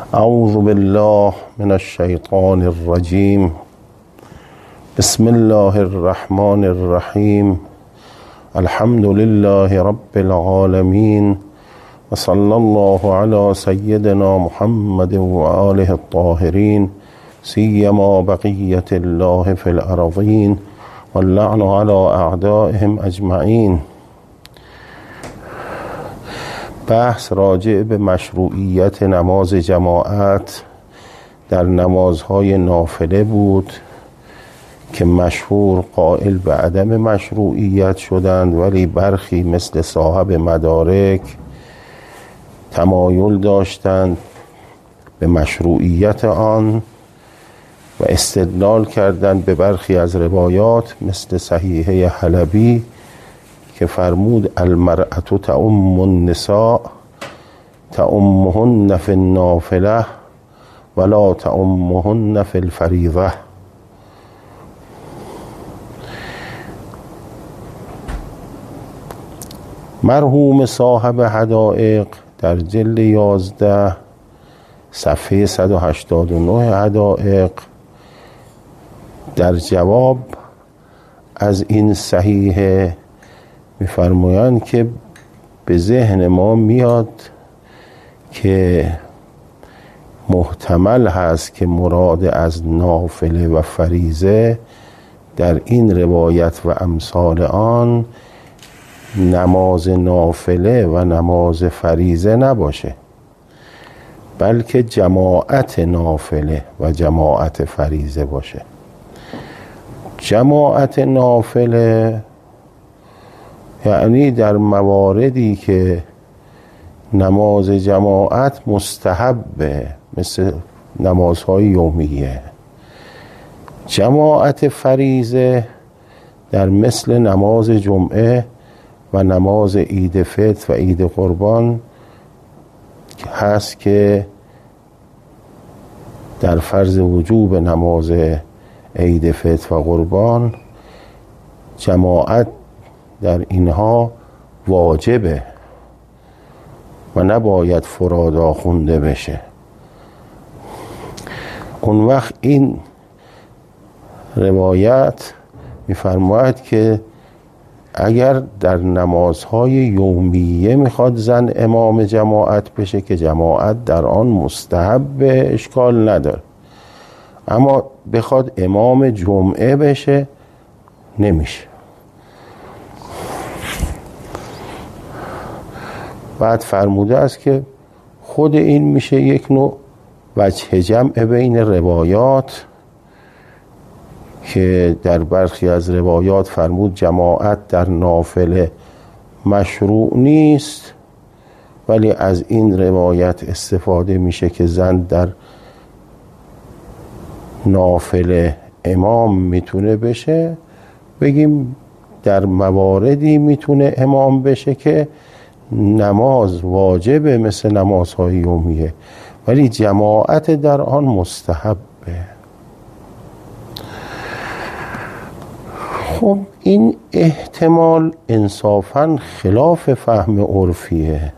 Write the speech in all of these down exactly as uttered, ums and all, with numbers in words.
اعوذ بالله من الشیطان الرجیم. بسم الله الرحمن الرحیم. الحمد لله رب العالمین و صلی الله علی سیدنا محمد و آله الطاهرین سیما بقیت الله فی الارضین واللعن علی اعدائهم اجمعین. بحث راجع به مشروعیت نماز جماعت در نمازهای نافله بود که مشهور قائل به عدم مشروعیت شدند، ولی برخی مثل صاحب مدارک تمایل داشتند به مشروعیت آن و استدلال کردند به برخی از روایات مثل صحیحه حلبی که فرمود المرأة تؤم النساء تؤمهن فی النافله ولا تؤمهن فی الفریضه. مرحوم صاحب حدائق در جلد یازده صفحه صد و هشتاد و نه حدائق در جواب از این صحیحه می‌فرمایند که به ذهن ما میاد که محتمل هست که مراد از نافله و فریضه در این روایت و امثال آن نماز نافله و نماز فریضه نباشه، بلکه جماعت نافله و جماعت فریضه باشه. جماعت نافله یعنی در مواردی که نماز جماعت مستحبه، مثل نمازهای یومیه. جماعت فریضه در مثل نماز جمعه و نماز عید فطر و عید قربان هست که در فرض وجوب نماز عید فطر و قربان جماعت در اینها واجبه و نباید فرادا خونده بشه. اون وقت این روایت می‌فرماید که اگر در نمازهای یومیه میخواد زن امام جماعت بشه که جماعت در آن مستحب اشکال نداره، اما بخواد امام جمعه بشه نمیشه. بعد فرموده است که خود این میشه یک نوع وجه جمع بین روایات که در برخی از روایات فرمود جماعت در نافله مشروع نیست، ولی از این روایت استفاده میشه که زن در نافله امام میتونه بشه. بگیم در مواردی میتونه امام بشه که نماز واجبه مثل نمازهای یومیه، ولی جماعت در آن مستحبه. خب این احتمال انصافاً خلاف فهم عرفیه.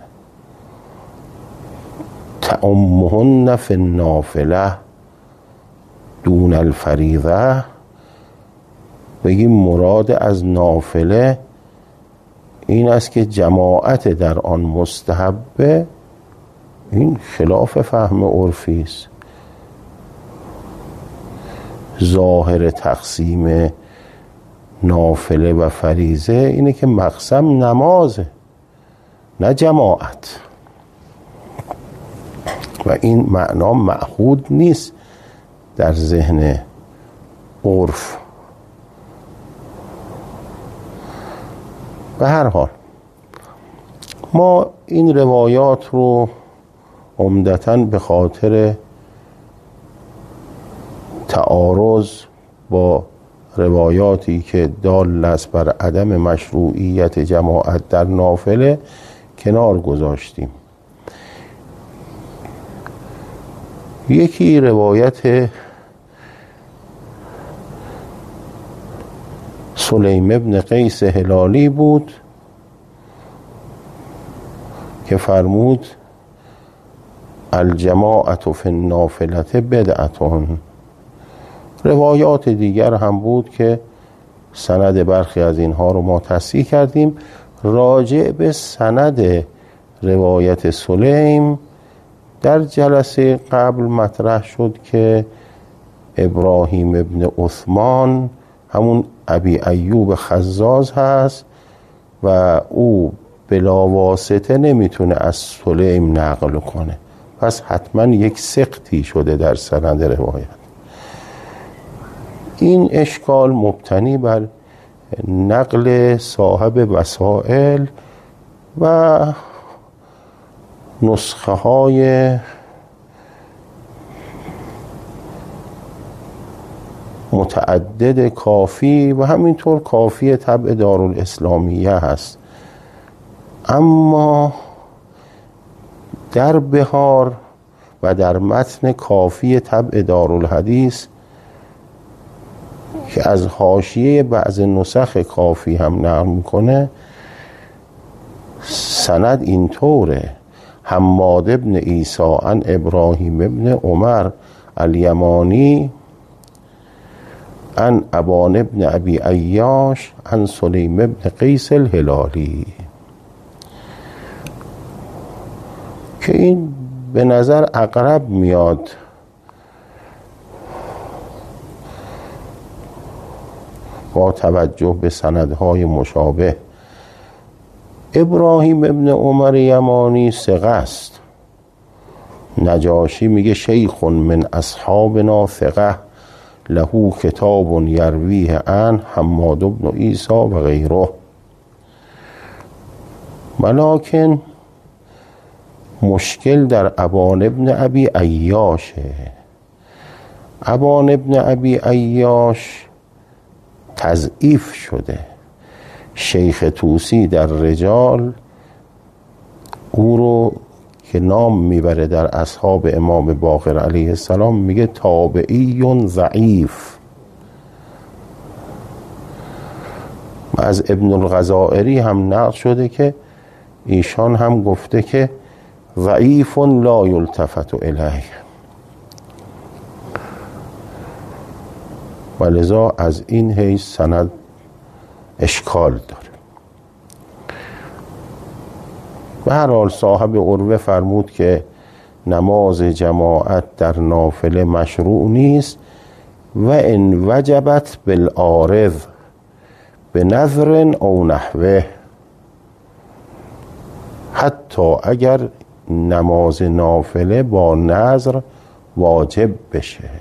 تأمهن فی النافله دون الفریضه، بگیم مراد از نافله این است که جماعت در آن مستحبه. این خلاف فهم عرفی است. ظاهر تقسیم نافله و فریضه اینه که مقسم نمازه نه جماعت، و این معنا معهود نیست در ذهن عرف. به هر حال ما این روایات رو عمدتاً به خاطر تعارض با روایاتی که دال است بر عدم مشروعیت جماعت در نافله کنار گذاشتیم. یکی روایت سلیم ابن قیس هلالی بود که فرمود الجماعت فی النافلة بدعتون. روایات دیگر هم بود که سند برخی از اینها رو ما تصحیح کردیم. راجع به سند روایت سلیم در جلسه قبل مطرح شد که ابراهیم ابن عثمان همون ابی ایوب خزاز هست و او بلا واسطه نمیتونه از سلیم نقل کنه، پس حتما یک سقطی شده در سند روایت. این اشکال مبتنی بر نقل صاحب وسائل و نسخه های متعدد کافی و همینطور کافی طبع دارالاسلامیه هست. اما در بهار و در متن کافی طبع دارالحدیث که از حاشیه بعض نسخ کافی هم نقل میکنه، سند اینطوره: حماد ابن عیسی عن ابراهیم ابن عمر الیمانی عن ابان ابن ابی عیاش عن سلیم ابن قیس الهلالی، که این به نظر اقرب میاد با توجه به سندهای مشابه. ابراهیم ابن عمر یمانی ثقه است. نجاشی میگه شیخ من اصحابنا ثقه له کتاب یرویه عن حماد بن عیسی و غیره، ولکن مشکل در ابان ابن ابی عیاشه. ابان ابن ابی عیاش تضعیف شده. شیخ طوسی در رجال او رو که نام میبره در اصحاب امام باقر علیه السلام میگه تابعی ضعیف. از ابن الغزائری هم نقل شده که ایشان هم گفته که ضعیف لا یلتفت الیه، ولذا از این حیث سند اشکال داره. به هر حال صاحب عروه فرمود که نماز جماعت در نافله مشروع نیست و ان وجبت بالعارض به نذر او نحوه، حتی اگر نماز نافله با نذر واجب بشه.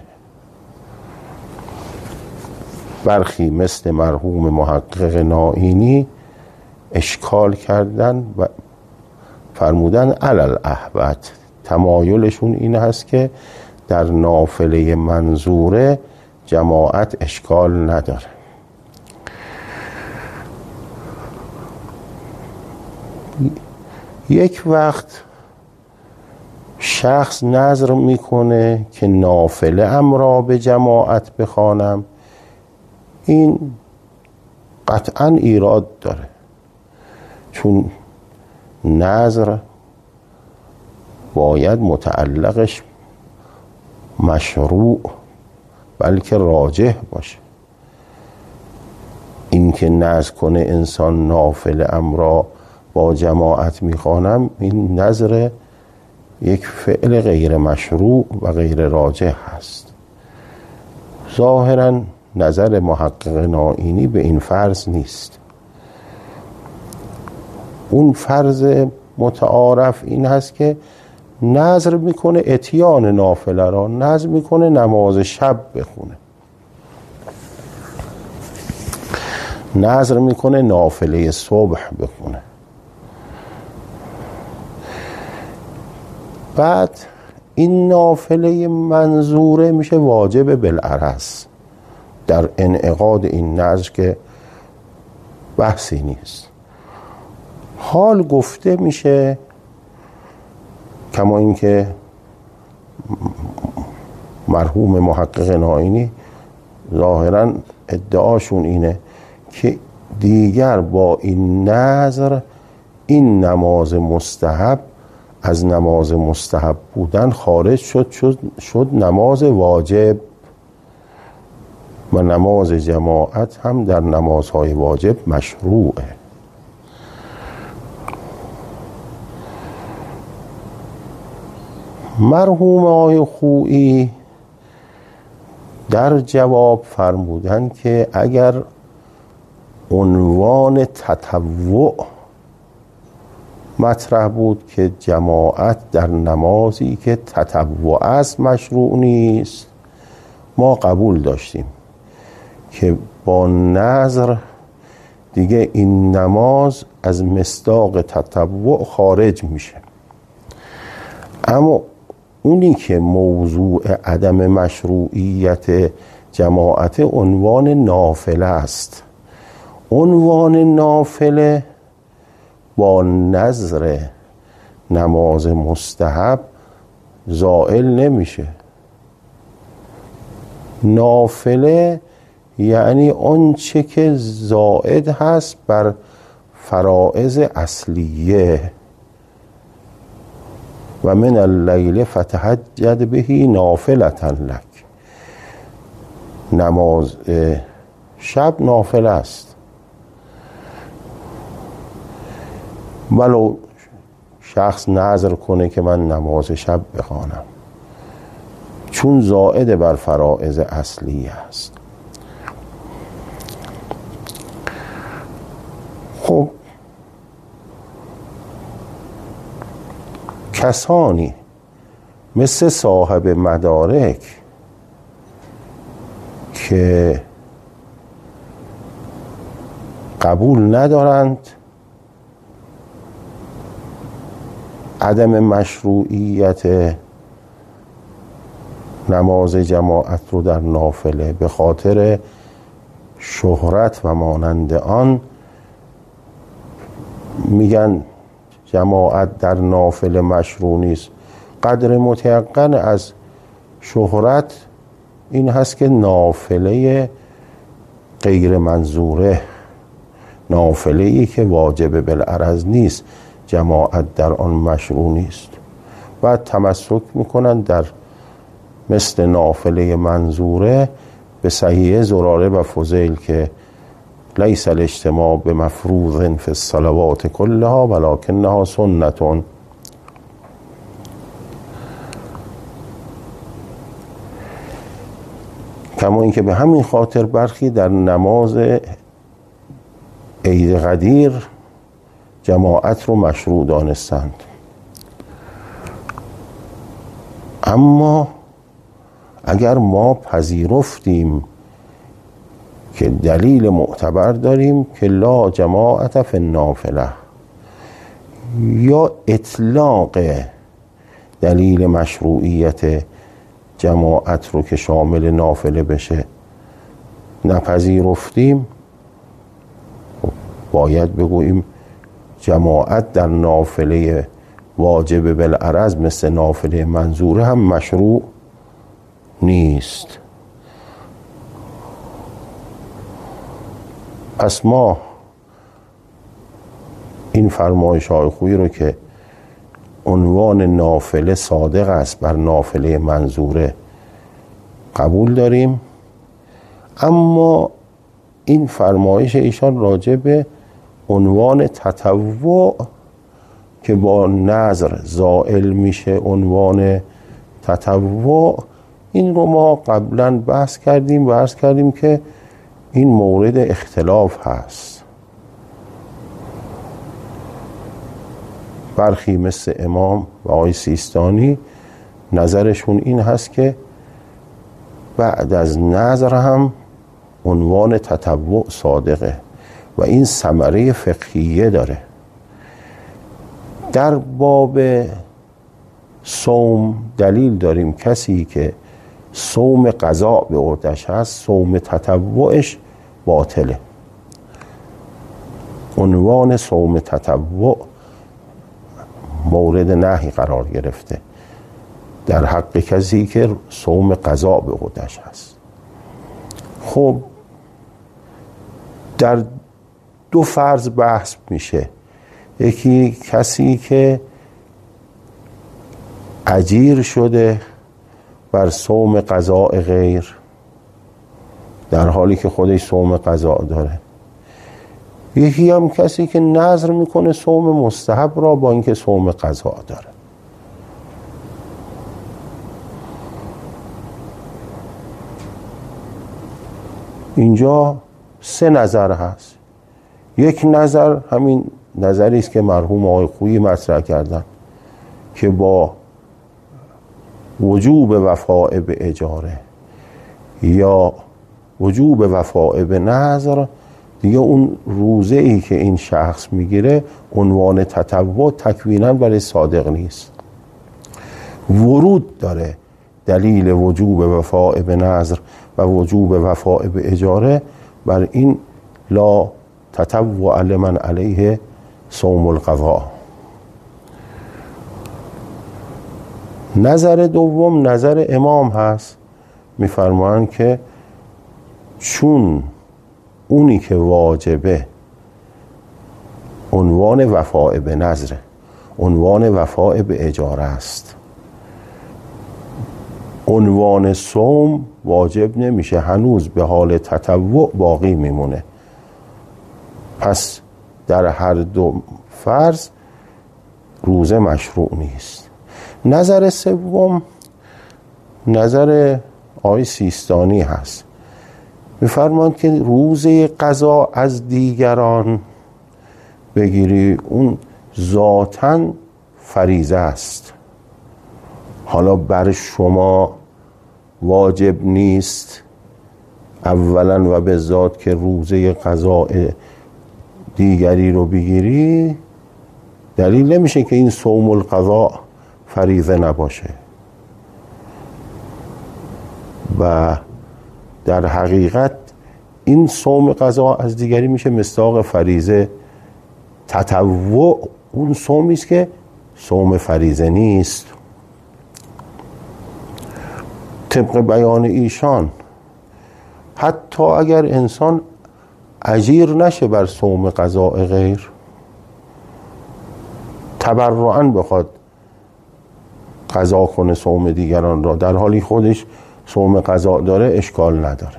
برخی مثل مرحوم محقق نائینی اشکال کردن و فرمودن علل احوت، تمایلشون این هست که در نافله منظوره جماعت اشکال نداره. یک وقت شخص نذر میکنه که نافله ام را به جماعت بخوانم، این قطعا ایراد داره، چون نذر باید متعلقش مشروع بلکه راجح باشه. این که نذر کنه انسان نافله ام را با جماعت میخوانم، این نذر یک فعل غیر مشروع و غیر راجح هست. ظاهرا نظر محقق نائینی به این فرض نیست. اون فرض متعارف این هست که نذر میکنه اتیان نافله را، نذر میکنه نماز شب بخونه، نذر میکنه نافله صبح بخونه. بعد این نافله منظوره میشه واجب بالعرض در انعقاد این نذر که بحثی نیست. حال گفته میشه، کما اینکه مرحوم محقق نائینی ظاهرا ادعاشون اینه که دیگر با این نذر این نماز مستحب از نماز مستحب بودن خارج شد شد, شد نماز واجب و نماز جماعت هم در نمازهای واجب مشروعه. مرحوم آقای خویی در جواب فرمودند که اگر عنوان تطوع مطرح بود که جماعت در نمازی که تطوع است مشروع نیست، ما قبول داشتیم که با نظر دیگه این نماز از مصداق تطوع خارج میشه. اما اونی که موضوع عدم مشروعیت جماعت عنوان نافله است، عنوان نافله با نظر نماز مستحب زائل نمیشه. نافله یعنی اون چه که زائد هست بر فرائض اصلیه. و من اللیل فتهجد به نافلة لک، نماز شب نافله است، ولو شخص نذر کنه که من نماز شب بخوانم، چون زائد بر فرائض اصلی است. خب کسانی مثل صاحب مدارک که قبول ندارند عدم مشروعیت نماز جماعت رو در نافله به خاطر شهرت و مانند آن، میگن جماعت در نافله مشروع نیست. قدر متیقن از شهرت این هست که نافله غیر منظوره، نافله ای که واجب بالعرض نیست، جماعت در آن مشروع نیست. بعد تمسک میکنن در مثل نافله منظوره به صحیح زراره و فضیل که لیس الاجتماع بمفروض فی الصلوات كلها ولکنها سنة. کما اینکه به همین خاطر برخی در نماز عید قدیر جماعت رو مشروع دانستند. اما اگر ما پذیرفتیم که دلیل معتبر داریم که لا جماعت فی النافله، یا اطلاق دلیل مشروعیت جماعت رو که شامل نافله بشه نپذیرفتیم، باید بگوییم جماعت در نافله واجب بالعرض مثل نافله منظوره هم مشروع نیست. پس ما این فرمایش های خویی رو که عنوان نافله صادق است بر نافله منظوره قبول داریم، اما این فرمایش ایشان راجع به عنوان تطوع که با نظر زائل میشه عنوان تطوع، این رو ما قبلا بحث کردیم و عرض کردیم که این مورد اختلاف هست. برخی مثل امام و آقای سیستانی نظرشون این هست که بعد از نظر هم عنوان تطوع صادقه و این ثمره فقهیه داره. در باب صوم دلیل داریم کسی که صوم قضا به عهده‌اش هست صوم تطوعش باطله. عنوان صوم تطوع مورد نهی قرار گرفته در حق کسی که صوم قضا به عهده‌اش هست. خب در دو فرض بحث میشه. یکی کسی که اجیر شده بر صوم قضاء غیر، در حالی که خودش صوم قضاء داره. یکی هم کسی که نذر میکنه صوم مستحب را با اینکه صوم قضاء داره. اینجا سه نظر هست. یک نظر همین نظری است که مرحوم آقای خویی مطرح کردن که با وجوب وفاء به اجاره یا وجوب وفاء به نذر، دیگه اون روزه ای که این شخص میگیره عنوان تطوع تکویناً برای صادق نیست. ورود داره دلیل وجوب وفاء به نذر و وجوب وفاء به اجاره بر این لا تطوع لمن علیه صوم القضاء. نظر دوم نظر امام هست، میفرمایند که چون اونی که واجبه عنوان وفاء به نذر، عنوان وفاء به اجاره است، عنوان صوم واجب نمیشه، هنوز به حال تطوع باقی میمونه. پس در هر دو فرض روزه مشروع نیست. نظر سوم نظر آقای سیستانی هست، میفرمایند که روزه قضا از دیگران بگیری اون ذاتاً فریضه است، حالا بر شما واجب نیست اولا و به ذات که روزه قضا دیگری رو بگیری، دلیل نمیشه که این صوم القضا فریضه نباشه. و در حقیقت این صوم قضا از دیگری میشه مصداق فریضه. تطوع اون صومی است که صوم فریضه نیست. طبق بیان ایشان حتی اگر انسان اجیر نشه بر صوم قضاء غیر، تبرعاً بخواد قضا کنه صوم دیگران را در حالی خودش صوم قضا داره، اشکال نداره.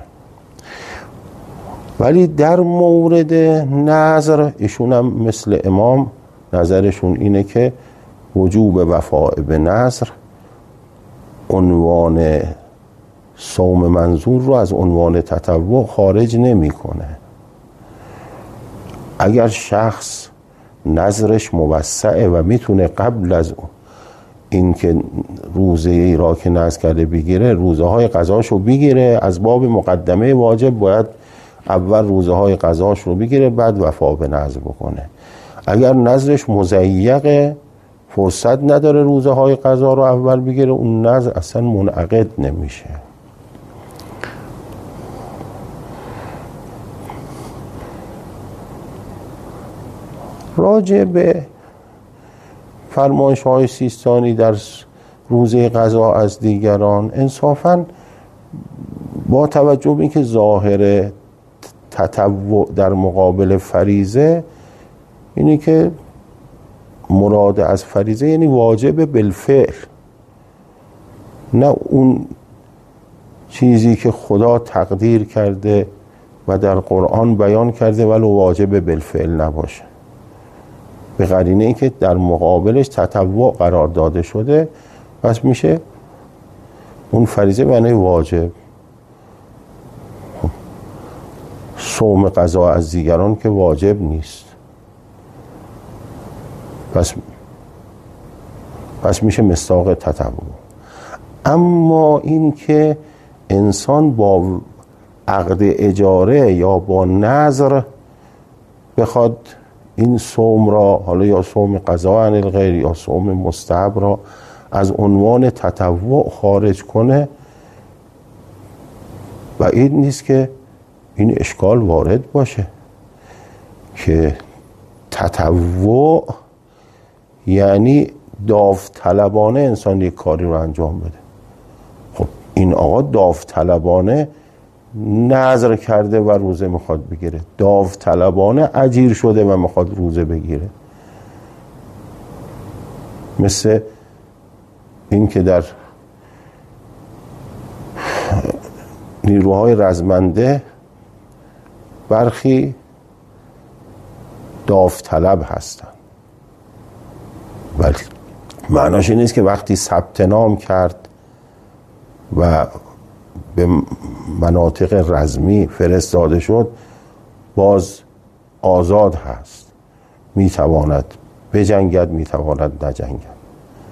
ولی در مورد نذر ایشون هم مثل امام نظرشون اینه که وجوب وفاء به نذر عنوان صوم منظور رو از عنوان تطوع خارج نمیکنه. اگر شخص نذرش موسعه و میتونه قبل از این که روزه ای را که نذر کرده بگیره، روزه های قضاشو بگیره، از باب مقدمه واجب باید اول روزه های قضاش رو بگیره بعد وفا به نذر بکنه. اگر نذرش مضیقه، فرصت نداره روزه های قضا رو اول بگیره، اون نذر اصلا منعقد نمیشه. راجع به فرمایش های سیستانی در روزه قضا از دیگران، انصافاً با توجه به اینکه ظاهر تطوع در مقابل فریضه اینی که مراد از فریضه یعنی واجب بالفعل، نه اون چیزی که خدا تقدیر کرده و در قرآن بیان کرده ولو واجب بالفعل نباشه، به قرینه این که در مقابلش تطوع قرار داده شده، پس میشه اون فریضه معنی واجب. صوم قضا از دیگران که واجب نیست، پس پس میشه مصداق تطوع. اما این که انسان با عقد اجاره یا با نذر بخواد این صوم را، حالا یا صوم قضا عن الغیر یا صوم مستحب را، از عنوان تطوع خارج کنه، و این نیست که این اشکال وارد باشه که تطوع یعنی داوطلبانه انسان یک کاری رو انجام بده. خب این آقا داوطلبانه نذر کرده و روزه میخواد بگیره، داوطلبانه اجیر شده و میخواد روزه بگیره. مثل این که در نیروهای رزمنده برخی داوطلب هستن، ولی معناش این نیست که وقتی ثبت نام کرد و به مناطق رزمی فرستاده شد باز آزاد هست، میتواند بجنگد، میتواند نجنگد.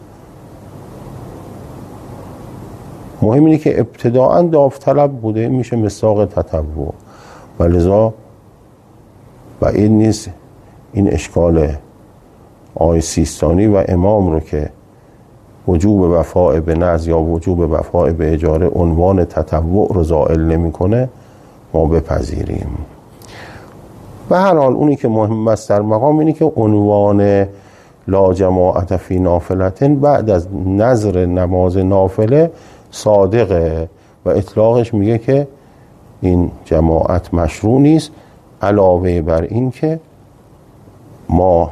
مهم اینه که ابتداعاً داوطلب بوده، این میشه مصداق تطوع و لذا و این نیست این اشکال آقای سیستانی و امام رو که وجوب وفاء به نذر یا وجوب وفاء به اجاره عنوان تطوع رو زائل نمی‌کنه ما بپذیریم. به هر حال اونی که مهم است در مقام اینه که عنوان لا جماعت فی نافلتن بعد از نذر نماز نافله صادقه و اطلاقش میگه که این جماعت مشروع نیست، علاوه بر این که ما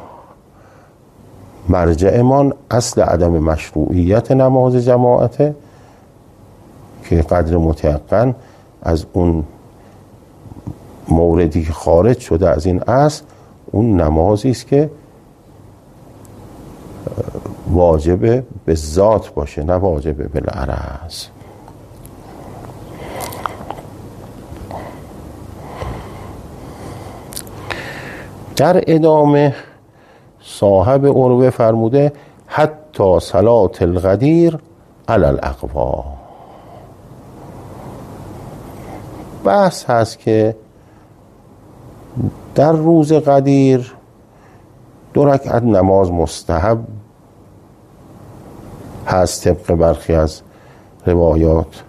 مرجعمان اصل عدم مشروعیت نماز جماعته که قدر متیقن از اون موردی که خارج شده از این اصل اون نمازی است که واجب به ذات باشه نه واجب بالعرض. در ادامه صاحب عروه فرموده حتی صلات الغدیر علی الاقوا. بحث هست که در روز غدیر دو رکعت نماز مستحب هست طبق برخی از روایات.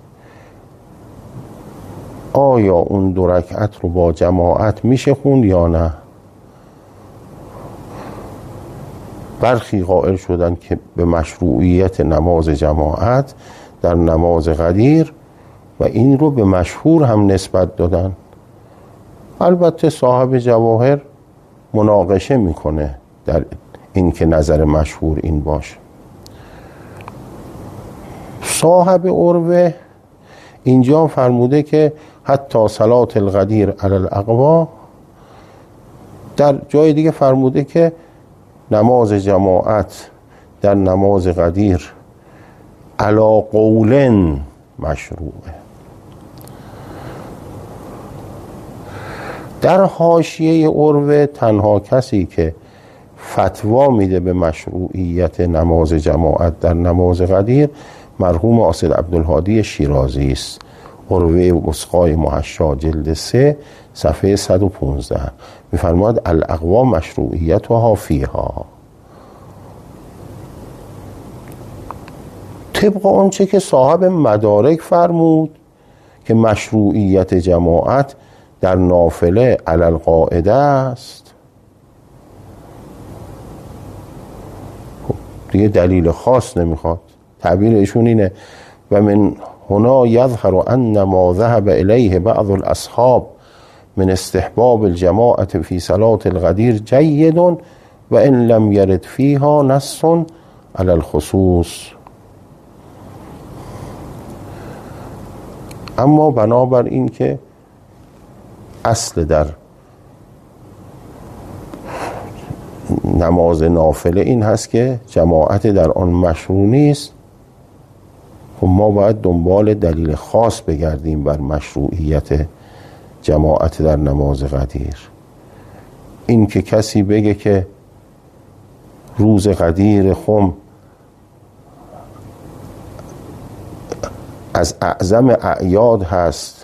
آیا اون دو رکعت رو با جماعت میشه خوند یا نه؟ برخی قائل شدن که به مشروعیت نماز جماعت در نماز غدیر و این رو به مشهور هم نسبت دادن. البته صاحب جواهر مناقشه میکنه در این که نظر مشهور این باشه. صاحب عروه اینجا فرموده که حتی صلات الغدیر علی الاقوا، در جای دیگه فرموده که نماز جماعت در نماز غدیر علی قولن مشروعه. در حاشیه عروه تنها کسی که فتوا میده به مشروعیت نماز جماعت در نماز غدیر مرحوم اسد عبدالهادی شیرازی است. عروه وثقای محشا جلد سه صفحه صد و پانزده میفرماد الاقوا مشروعیت و فیها. طبق آنچه که صاحب مدارک فرمود که مشروعیت جماعت در نافله علی القاعده است، دیگه دلیل خاص نمیخواد. تعبیر ایشون اینه و من هنا یظهر ان ما ذهب الیه بعض الاصحاب من استحباب الجماعة فی صلاة الغدیر جید و ان لم یرد فیها نص علی الخصوص. اما بنابر این که اصل در نماز نافله این هست که جماعت در آن مشروع نیست، خب ما باید دنبال دلیل خاص بگردیم بر مشروعیت جماعت در نماز غدیر. این که کسی بگه که روز غدیر خم از اعظم اعیاد هست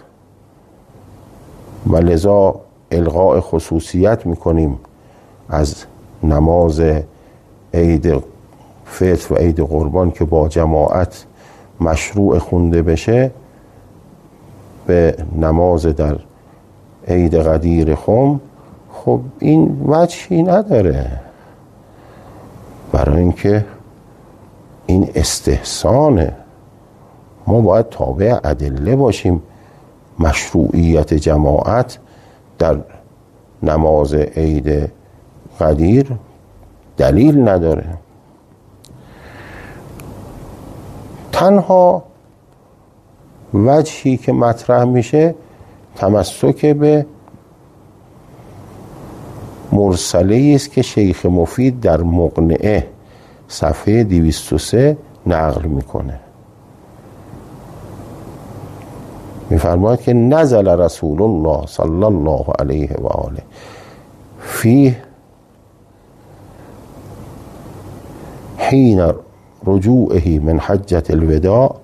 و لذا الغاء خصوصیت میکنیم از نماز عید فطر و عید قربان که با جماعت مشروع خونده بشه به نماز در عید غدیر خم، خب این وجهی نداره، برای اینکه این استحسانه. ما باید تابع ادله باشیم. مشروعیت جماعت در نماز عید غدیر دلیل نداره. تنها وجهی که مطرح میشه تمسک به مرسله است که شیخ مفید در مقنعه صفحه دویست و سه نقل میکنه. میفرماید که نزل رسول الله صلی الله علیه و آله فی حین رجوعه من حجة الوداع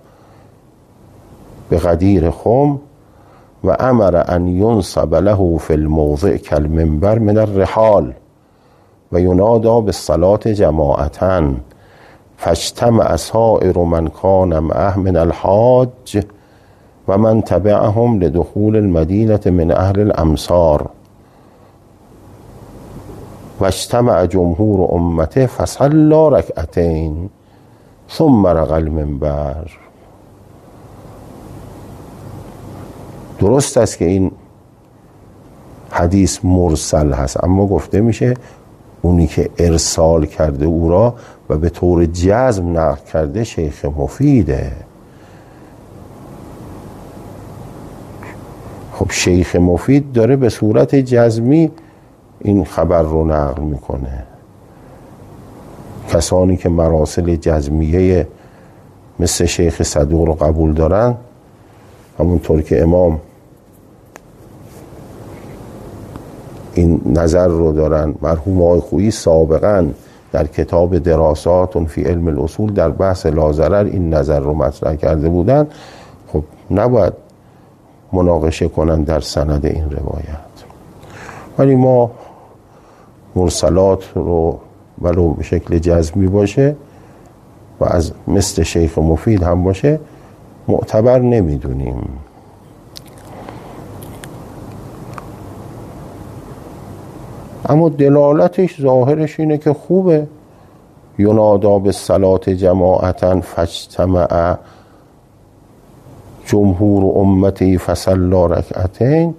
بغدیر خم و امر ان ینصب له فی الموضع کالمنبر من الرحال و ینادی بالصلاة جماعة فاجتمع سائر من کان معه من الحاج و من تبعهم لدخول المدینة من اهل الامصار و اجتمع جمهور امته فصلی رکعتین ثم رقى المنبر. درست است که این حدیث مرسل هست، اما گفته میشه اونی که ارسال کرده او را و به طور جزم نقل کرده شیخ مفیده. خب شیخ مفید داره به صورت جزمی این خبر رو نقل میکنه. کسانی که مراسل جزمیه مثل شیخ صدوق رو قبول دارن، همونطور که امام این نظر رو دارن، مرحوم آقای خویی سابقا در کتاب دراسات فی علم الاصول در بحث لاضرر این نظر رو مطرح کرده بودن، خب نباید مناقشه کنن در سند این روایت. ولی ما مرسلات رو ولو به شکل جزمی باشه و از مثل شیخ مفید هم باشه معتبر نمیدونیم. اما دلالتش ظاهرش اینه که خوبه. ینادا بالصلاة جماعة فاجتمع جمهور امتی فصلی رکعتین.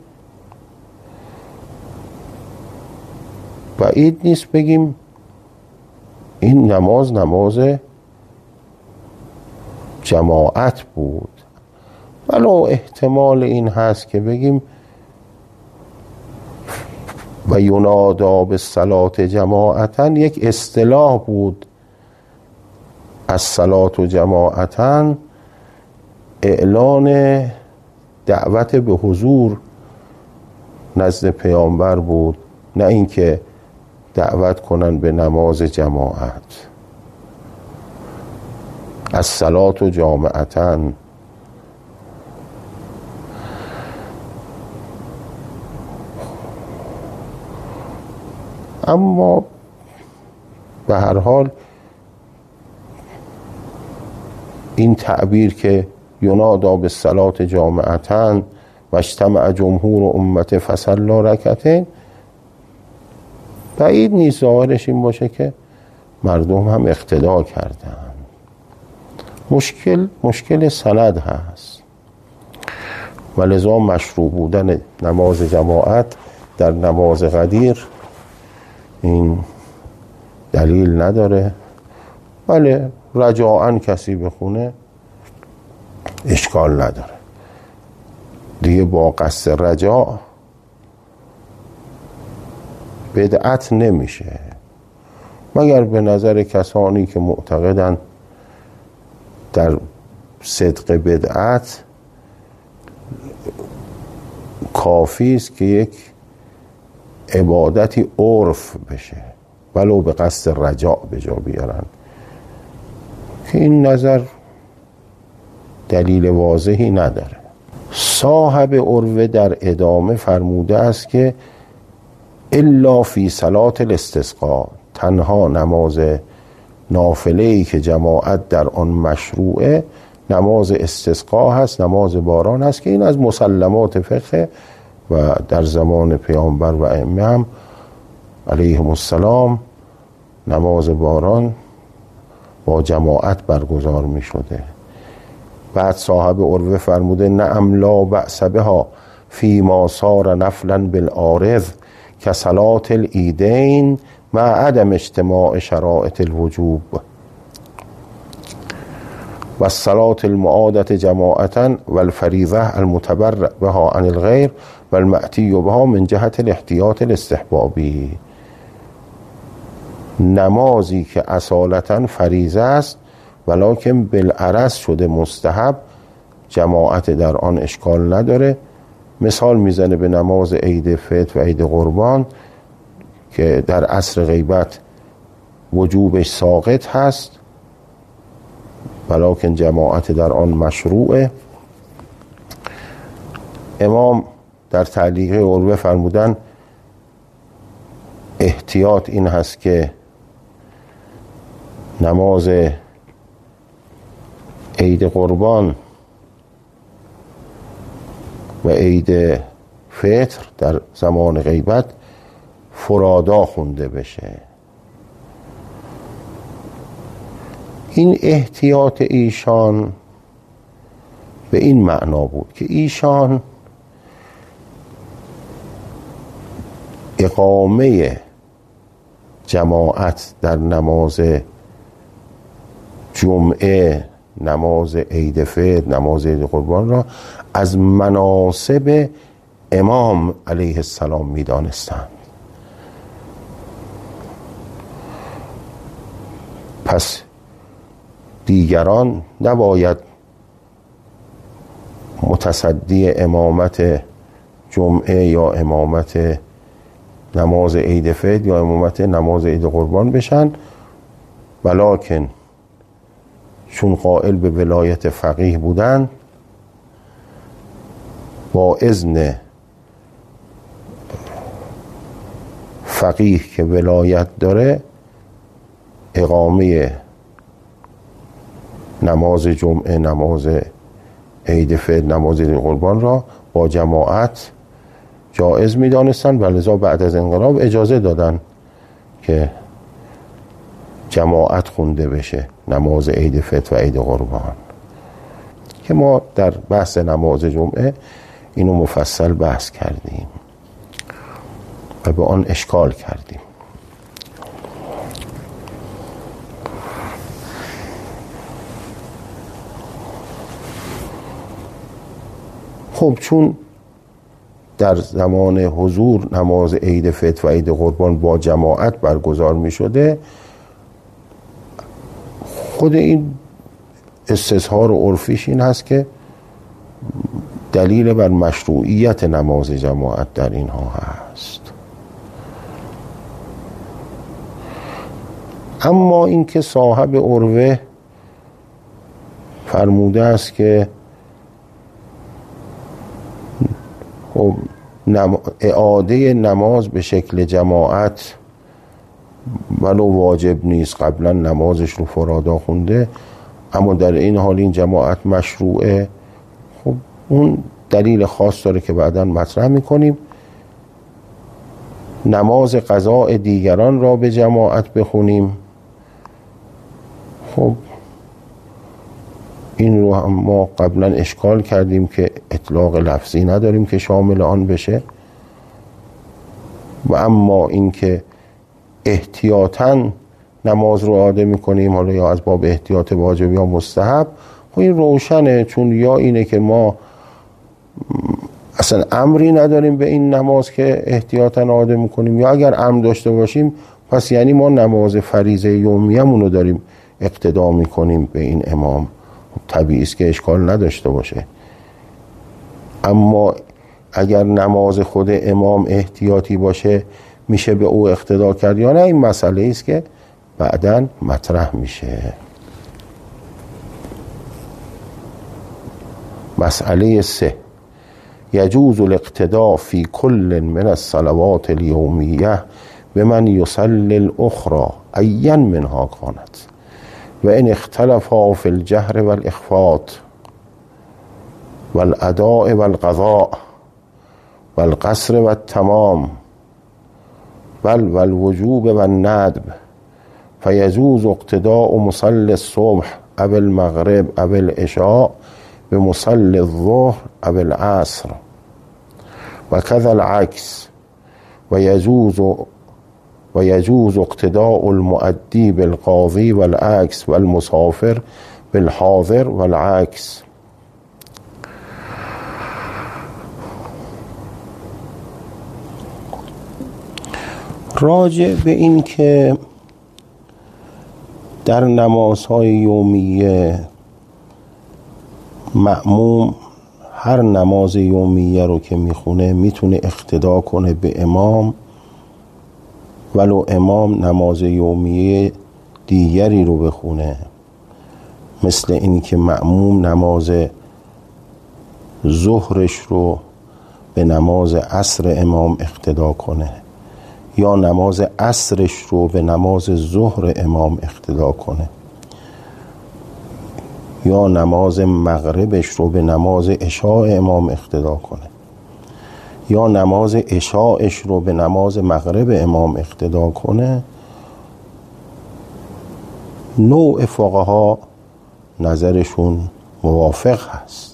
بعید نیست بگیم این نماز نماز جماعت بود، ولو احتمال این هست که بگیم و ینادا بالصلاة جماعتا یک اصطلاح بود. از صلاة و جماعتا اعلان دعوت به حضور نزد پیامبر بود، نه اینکه دعوت کنن به نماز جماعت. از صلاة و جامعتا اما به هر حال این تعبیر که ینادا بالصلاة جامعة و اجتمع جمهور امت فصلی رکعتین، بعید نیست ظاهرش این باشه که مردم هم اقتدا کردن. مشکل مشکل سند هست و لذا مشروع بودن نماز جماعت در نماز غدیر این دلیل نداره. ولی رجاعاً کسی بخونه اشکال نداره دیگه. با قصد رجاع بدعت نمیشه، مگر به نظر کسانی که معتقدن در صدق بدعت کافی است که یک عبادتی عرف بشه ولو به قصد رجاع به جا بیارن، که این نظر دلیل واضحی نداره. صاحب عروه در ادامه فرموده است که الا فی صلاة الاستسقاء، تنها نماز نافله‌ای که جماعت در آن مشروعه نماز استسقا هست، نماز باران هست، که این از مسلمات فقه و در زمان پیامبر و ائمه هم علیهم السلام نماز باران با جماعت برگزار می شده. بعد صاحب عروه فرموده نعم لا بأس بها فی ما صار نفلا بالعارض که صلاة العیدین مع عدم اجتماع شرائط الوجوب. و الصلاة المعادة جماعة و الفریضة المتبرع بها عن الغیر و المأتی بها من جهت الاحتیاط الاستحبابی. نمازی که اصالتا فریضه است ولکن بالعرض شده مستحب، جماعت در آن اشکال نداره. مثال میزنه به نماز عید فطر و عید قربان که در عصر غیبت وجوبش ساقط هست ولکن جماعت در آن مشروعه. امام در تعلیق عروه فرمودن احتیاط این هست که نماز عید قربان و عید فطر در زمان غیبت فرادا خونده بشه. این احتیاط ایشان به این معنا بود که ایشان اقامه جماعت در نماز جمعه، نماز عید فطر، نماز عید قربان را از مناسب امام علیه السلام می دانستند. پس دیگران نباید متصدی امامت جمعه یا امامت نماز عید فطر یا امامت نماز عید قربان بشن، ولکن چون قائل به ولایت فقیه بودن با اذن فقیه که ولایت داره اقامه نماز جمعه، نماز عید فطر، نماز عید قربان را با جماعت جایز می دانستن و لذا بعد از انقلاب اجازه دادن که جماعت خونده بشه نماز عید فطر و عید قربان، که ما در بحث نماز جمعه اینو مفصل بحث کردیم و به آن اشکال کردیم. خب چون در زمان حضور نماز عید فطر و عید قربان با جماعت برگزار می شده، خود این استظهار عرفیش این هست که دلیل بر مشروعیت نماز جماعت در اینها هست. اما اینکه صاحب عروه فرموده است که خب اعاده نماز به شکل جماعت ولو واجب نیست، قبلا نمازش رو فرادا خونده اما در این حال این جماعت مشروعه، خب اون دلیل خاص داره که بعداً مطرح میکنیم. نماز قضاء دیگران را به جماعت بخونیم، خب این رو هم ما قبلا اشکال کردیم که اطلاق لفظی نداریم که شامل آن بشه. و اما این که احتیاطاً نماز رو اعاده میکنیم، حالا یا از باب احتیاط واجب یا مستحب، خب این روشنه، چون یا اینه که ما اصلا امری نداریم به این نماز که احتیاطاً اعاده میکنیم، یا اگر امر داشته باشیم پس یعنی ما نماز فریضه یومیه‌مون رو داریم اقتدا میکنیم به این امام، طبیعی است که اشکال نداشته باشه. اما اگر نماز خود امام احتیاطی باشه میشه به او اقتدا کرد یا نه، این مسئله است که بعداً مطرح میشه. مسئله سه، یجوز الاقتداء فی کل من الصلوات الیومیه بمن یصلی الاخرى ایا منها کانت و ان اختلفا فی الجهر والاخفاء والاداء والقضاء والقصر والتمام بل والوجوب والندب فیجوز اقتداء مصلی الصبح او المغرب او العشاء بمصلی الظهر او العصر و كذا العكس و یجوز و یجوز اقتداء المؤدی بالقاضی والعکس والمسافر بالحاضر والعکس. راجع به این که در نمازهای یومیه مأموم هر نماز یومیه رو که میخونه میتونه اقتدا کنه به امام، ولو امام نماز یومیه دیگری رو بخونه، مثل این که مأموم نماز ظهرش رو به نماز عصر امام اقتدا کنه، یا نماز عصرش رو به نماز ظهر امام اقتدا کنه، یا نماز مغربش رو به نماز عشاء امام اقتدا کنه، یا نماز عشاءش رو به نماز مغرب امام اقتدا کنه. نوع فقها نظرشون موافق هست،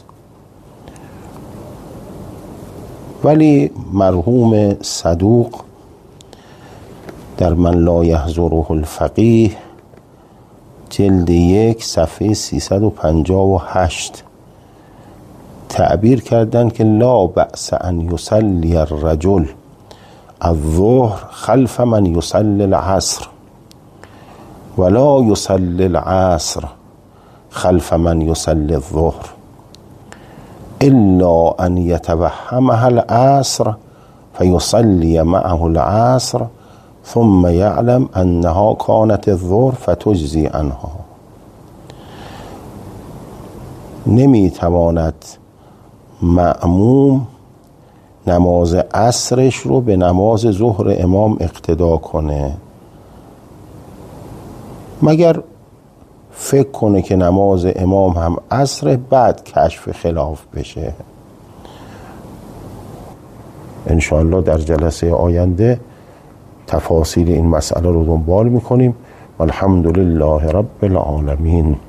ولی مرحوم صدوق در من لا یحضره الفقیه جلد یک صفحه سیصد و پنجاه و هشت تعبیر کردن که لا بأس ان یصلی الرجل الظهر خلف من یصلی العصر ولا یصلی العصر خلف من یصلی الظهر الا ان یتوهمها العصر فیصلی معه العصر ثم یعلم انها کانت الظهر فتجزی عنها. نمیتواند مأموم نماز عصرش رو به نماز ظهر امام اقتدا کنه مگر فکر کنه که نماز امام هم عصر، بعد کشف خلاف بشه. انشاءالله در جلسه آینده تفاصیل این مسئله رو دنبال میکنیم. والحمد لله رب العالمین.